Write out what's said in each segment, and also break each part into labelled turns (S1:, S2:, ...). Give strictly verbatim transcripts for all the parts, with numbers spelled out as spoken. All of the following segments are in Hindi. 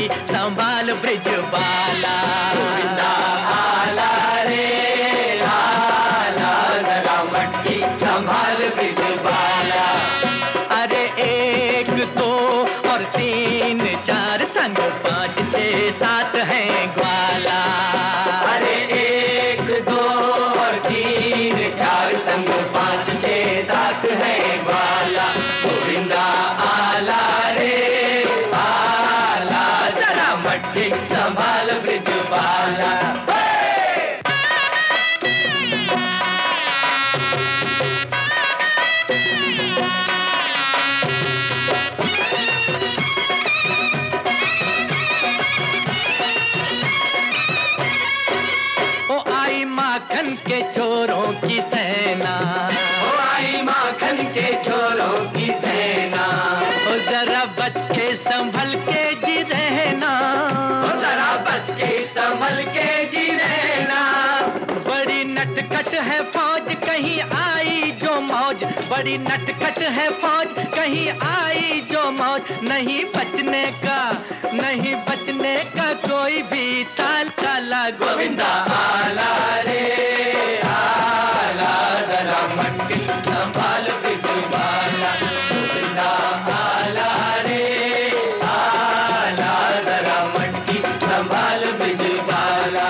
S1: मटकी संभाल ब्रिजबाला।
S2: गोविंदा आला रे आला, जरा मटकी संभाल ब्रिजबाला।
S1: अरे एक दो और तीन चार संग पाँच छः सात है ग्वाला।
S2: अरे एक दो और तीन चार संग पाँच छः सात है ग्वाला। गोविंदा आला रे आला, जरा मटकी संभाल ब्रिजबाला।
S1: माखन के चोरों की सेना,
S2: ओ आई माखन के चोरों की सेना।
S1: ओ जरा बच के संभल के जी रहना,
S2: ओ जरा बच के संभल के जी रहना।
S1: बड़ी नटखट है फौज कहीं आई जो मौज, बड़ी नटखट है फौज कहीं आई जो मौज। नहीं बचने का नहीं बचने का कोई भी ताल काला।
S2: गोविंदा आला रे आला, जरा मटकी संभाल ब्रिजबाला। गोविंदा आला रे आला, जरा मटकी संभाल ब्रिजबाला।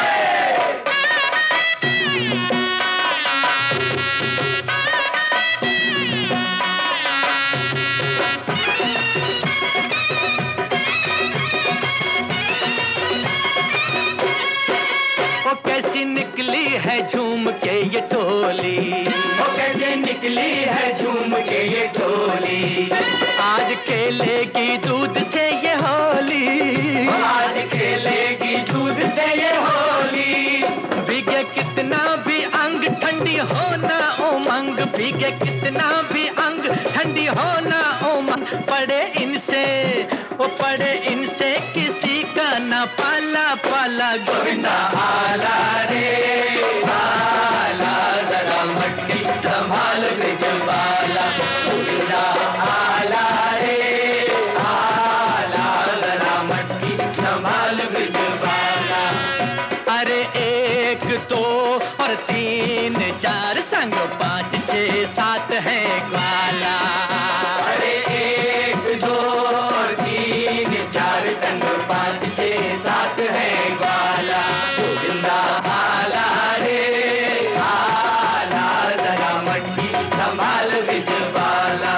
S1: कैसी निकली है झूम के ये टोली,
S2: वो कैसे निकली है झूम के ये टोली।
S1: आज खेलेगी दूध से ये होली,
S2: आज खेलेगी दूध से ये होली।
S1: भीगे कितना भी अंग ठंडी होना उमंग, भीगे कितना भी अंग ठंडी होना उमंग। पड़े इनसे वो पड़े इनसे किसी का न पाला पाला।
S2: गोविंदा आला रे आला, जरा मटकी संभाल ब्रिजबाला। गोविंदा आला रे आला, जरा मटकी संभाल ब्रिजबाला।
S1: अरे एक दो और तीन चार संग पाँच छः सात है ग्वाला।
S2: अरे एक दो और तीन चार संग पाँच छः सात है ग्वाला। गोविंदा आला रे आला, जरा मटकी संभाल ब्रिजबाला।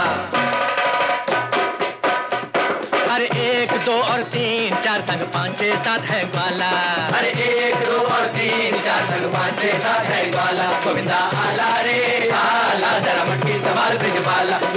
S1: अरे एक दो और तीन चार संग पाँच छः सात है ग्वाला।
S2: अरे एक दो और तीन चार संग पाँच छः सात है ग्वाला। गोविंदा आला रे आला, जरा मटकी संभाल ब्रिजबाला।